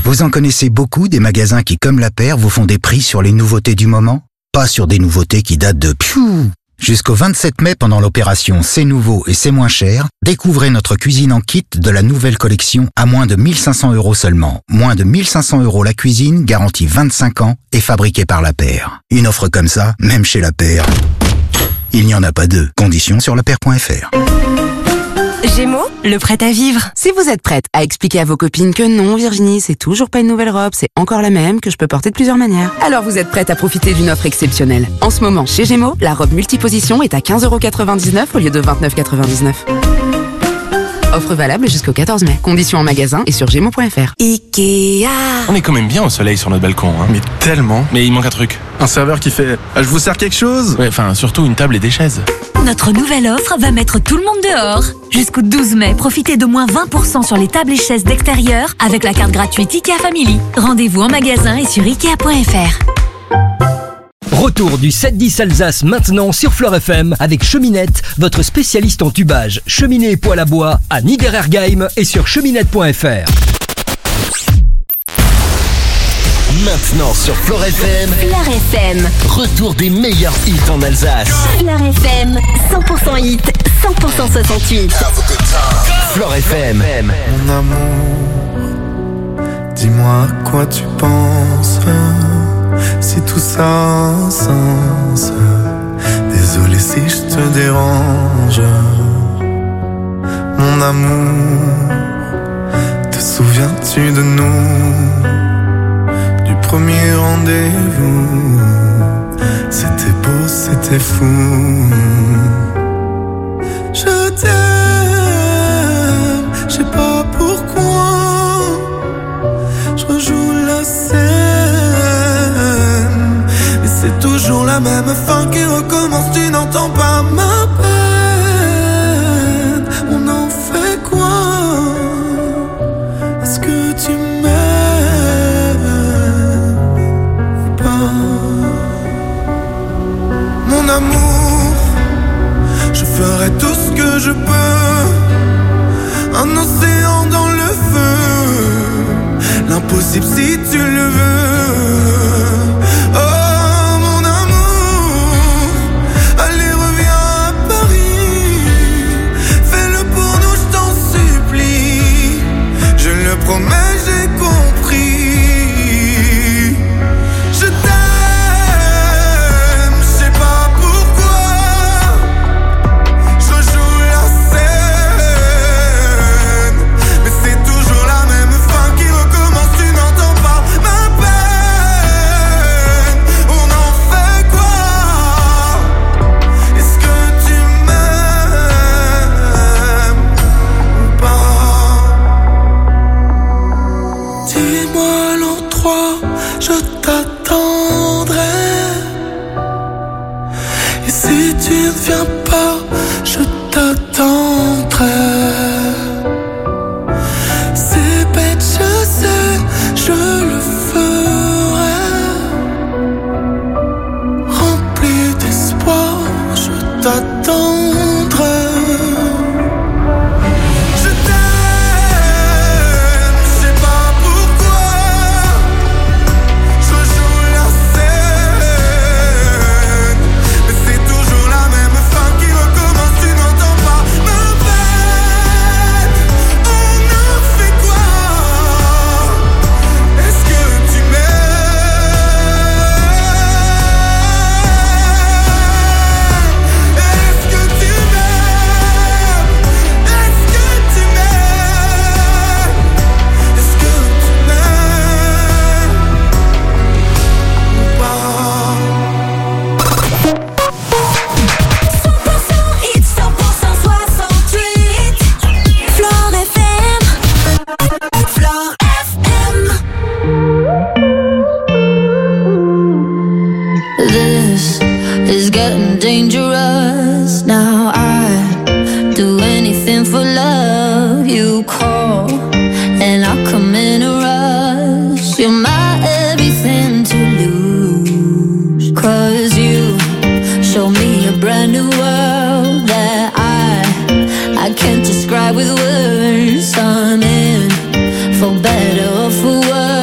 Speaker 17: Vous en connaissez beaucoup des magasins qui, comme La Paire, vous font des prix sur les nouveautés du moment? Pas sur des nouveautés qui datent de Jusqu'au 27 mai, pendant l'opération C'est nouveau et c'est moins cher, découvrez notre cuisine en kit de la nouvelle collection à moins de 1500 € seulement. Moins de 1500 € la cuisine, garantie 25 ans et fabriquée par La Paire. Une offre comme ça, même chez La Paire, il n'y en a pas deux. Conditions sur lapaire.fr.
Speaker 18: Gémeaux, le prêt à vivre. Si vous êtes prête à expliquer à vos copines que non, Virginie, c'est toujours pas une nouvelle robe, c'est encore la même, que je peux porter de plusieurs manières, alors vous êtes prête à profiter d'une offre exceptionnelle. En ce moment, chez Gémeaux, la robe multiposition est à 15,99 € au lieu de 29,99 €. Offre valable jusqu'au 14 mai. Conditions en magasin et sur Gémeaux.fr.
Speaker 16: Ikea.
Speaker 24: On est quand même bien au soleil sur notre balcon, hein. Mais tellement. Mais il manque un truc.
Speaker 19: Un serveur qui fait « Je vous sers quelque chose ?»
Speaker 24: Ouais, enfin, surtout une table et des chaises.
Speaker 26: Notre nouvelle offre va mettre tout le monde dehors. Jusqu'au 12 mai, profitez de moins 20% sur les tables et chaises d'extérieur avec la carte gratuite Ikea Family. Rendez-vous en magasin et sur Ikea.fr.
Speaker 1: Retour du 7-10 Alsace maintenant sur Fleur FM avec Cheminette, votre spécialiste en tubage, cheminée et poêle à bois à Niederergheim et sur cheminette.fr.
Speaker 20: Maintenant sur Fleur FM,
Speaker 3: Fleur FM,
Speaker 20: retour des meilleurs hits en Alsace.
Speaker 3: Fleur FM, 100% hit, 100% 68.
Speaker 20: Fleur FM.
Speaker 11: Mon amour, dis-moi à quoi tu penses. Si tout ça a un sens. Désolé si je te dérange. Mon amour, te souviens-tu de nous? Du premier rendez-vous. C'était beau, c'était fou. Je t'aime, je sais pas pourquoi. Je rejoue la scène, mais c'est toujours la même fin qui recommence. Tu n'entends pas ma peine. On en fait quoi? Est-ce que tu m'aimes ou pas? Mon amour, je ferai tout ce que je peux. Un océan dans le feu, l'impossible si tu le veux. Oh mon amour, allez reviens à Paris. Fais-le pour nous, je t'en supplie. Je le promets, j'ai compris. Je t'aime, je sais pas pourquoi. Je rejoue la scène, mais c'est toujours la même fin qui recommence. Tu n'entends pas ma peine. On en fait quoi? Est-ce que tu m'aimes ou pas? Dis-moi l'endroit, je t'attendrai. Et si tu ne viens pas, je t'attendrai. C'est bête, je sais, je le ferai. Rempli d'espoir, je t'attendrai. Je t'aime, je sais pas pourquoi. Je joue la scène, mais c'est toujours la même fin qui recommence. Tu n'entends pas ma peine. On en fait quoi? Est-ce que tu m'aimes? Est-ce que tu m'aimes? Est-ce que tu m'aimes? Est-ce que tu m'aimes ou pas?
Speaker 12: 100% hit, 100% 68. Fleur FM. Fleur FM.
Speaker 26: This is getting dangerous. Now I do anything for love. You call and I come in a rush. You're my everything to lose. 'Cause you show me a brand new world that I can't describe with words. I'm in for better or for worse.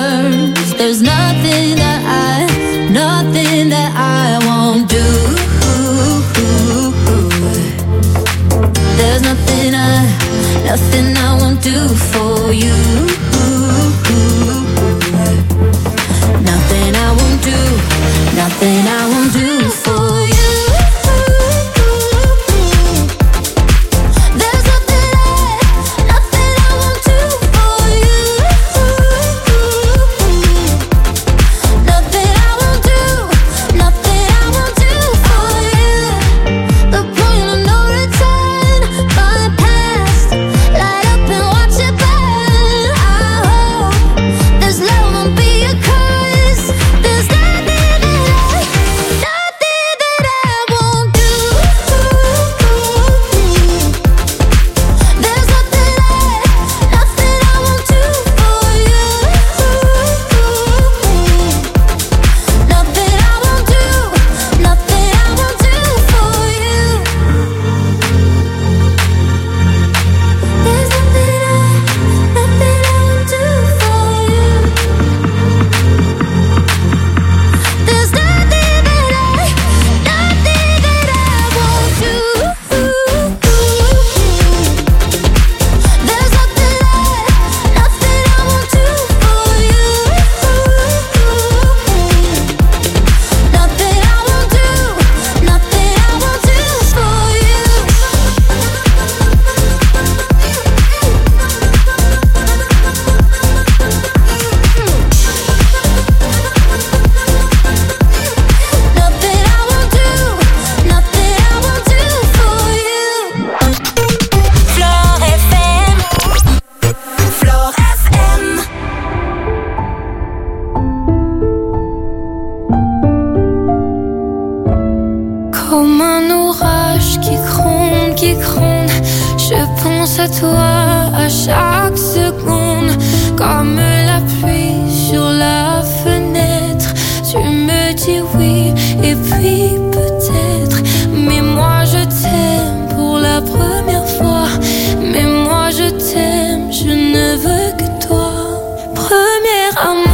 Speaker 12: à toi à chaque seconde, comme la pluie sur la fenêtre. Tu me dis oui et puis peut-être, mais moi je t'aime pour la première fois. Mais moi je t'aime, je ne veux que toi. Premier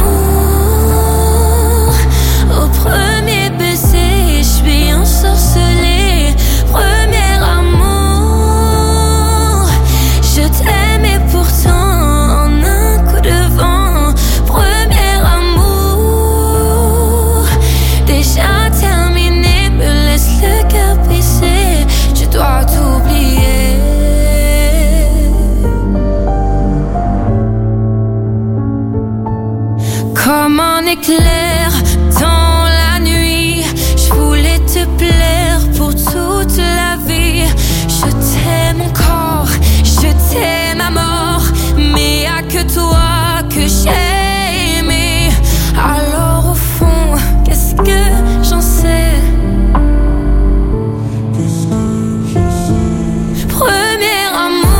Speaker 12: amour, au premier baiser, je suis ensorcelée. Premier amour, je t'aime et pourtant en un coup de vent. Premier amour, déjà terminé, me laisse le cœur brisé. Je dois t'oublier. Comme un éclair dans la nuit, je voulais te plaire pour toute la vie. Je t'aime encore, je t'aime à mort, mais y'a que toi que j'ai aimé. Alors au fond, qu'est-ce que j'en sais? Premier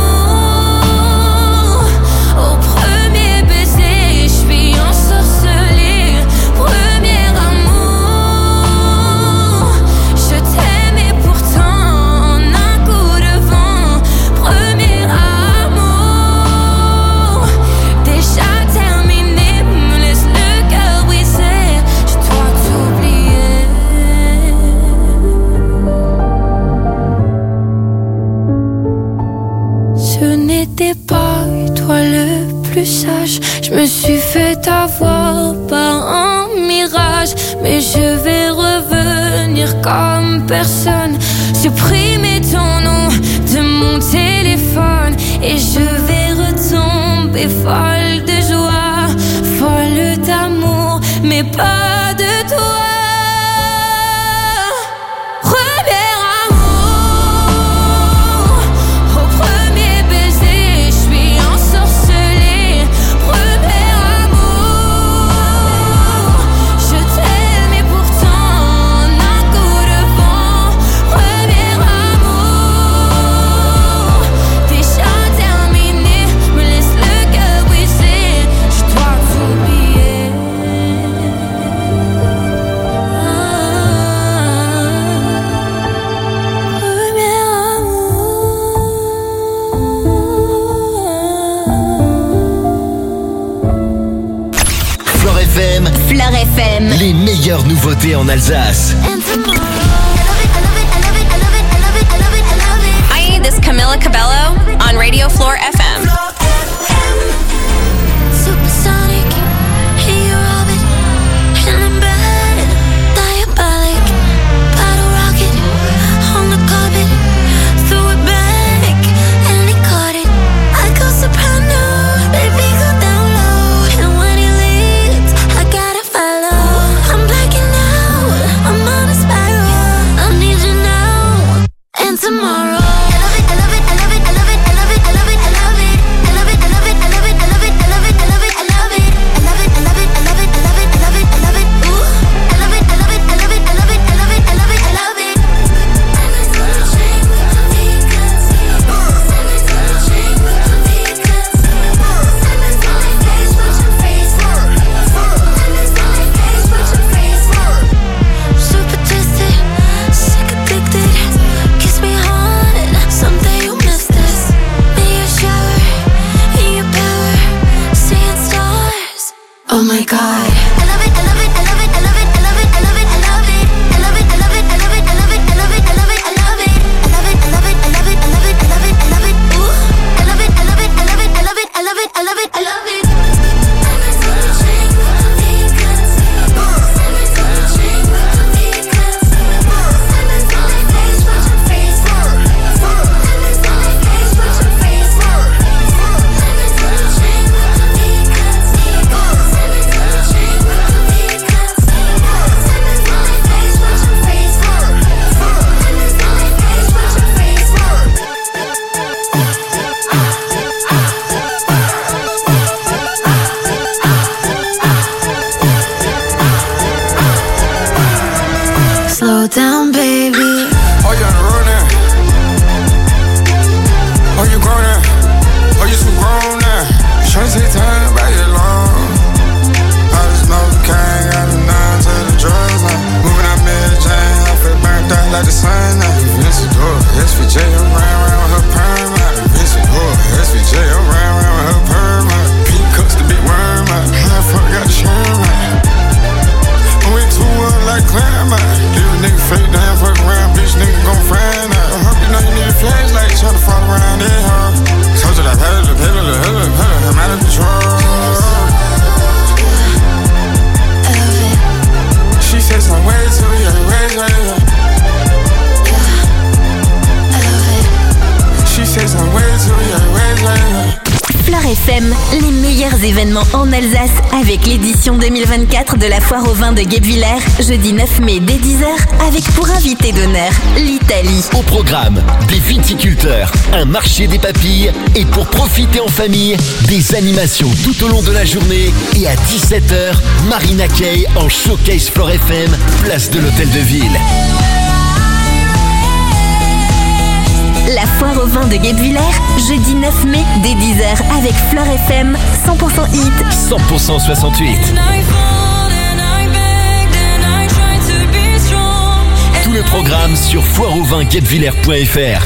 Speaker 12: amour, au premier baiser, je suis ensorcelée. Premier amour, je t'aime et pourtant en un coup de vent. Premier amour, déjà terminé, me laisse le cœur brisé. Je dois t'oublier. Ce n'était pas toi le plus sage. Je me suis fait avoir par un mirage, mais je vais revenir comme personne. Supprimer ton nom de mon téléphone et je vais retomber folle de joie, folle d'amour, mais pas de toi. Premier amour, au premier baiser, je suis ensorcelée. Premier amour, je t'aime et pourtant en un coup de vent. Premier amour, déjà terminé, me laisse le cœur brisé. Je dois t'oublier. Premier
Speaker 20: Flore FM,
Speaker 3: Flore FM.
Speaker 20: les meilleures nouveautés en Alsace.
Speaker 14: Hi, this is Camila Cabello on Radio Floor FM.
Speaker 12: Supersonic, hero of it, and I'm bad, diabolic, bottle rocket, on the carpet, threw it back, and he caught it. I go soprano, baby go down low, and when he leaves, I gotta follow. I'm blacking out, I'm on a spiral, I need you now, and tomorrow. I love it, I love it, I love it, I love it, I love it, I love it, I love it, I love it, I love it, I love it, I love it, I love it, I love it, I love it, I love it, I love it, I love it, I love it, I love it, ooh, I love it, I love it, I love it, I love it, I love it, I love it, I love it. Super twisted, sick addicted, kiss me hard,
Speaker 11: SVJ, I'm round with her perm out. SVJ, I'm round with her perm out. Pink cups, the big worm out. How the fuck got the sherm out? I went to one like climb out. Leave a nigga fake down, fuck around, bitch, nigga gon' find out. I hope you know you need a flashlight, try to follow around that hard. Told you like, I'm out of control. She says I'm way too young, way too young. She says I'm way too young, way too young.
Speaker 3: Flore FM, les meilleurs événements en Alsace avec l'édition 2024 de la Foire au Vin de Guebwiller, jeudi 9 mai dès 10h, avec pour invité d'honneur l'Italie.
Speaker 20: Au programme, des viticulteurs, un marché des papilles et pour profiter en famille, des animations tout au long de la journée et à 17h, Marina Kaye en showcase Flore FM, place de l'Hôtel de Ville.
Speaker 3: La Foire au Vin de Guebwiller, jeudi 9 mai dès 10h avec Flore FM, 100% hit.
Speaker 20: 100% 68. Tout le programme sur foireauvin-guebwiller.fr.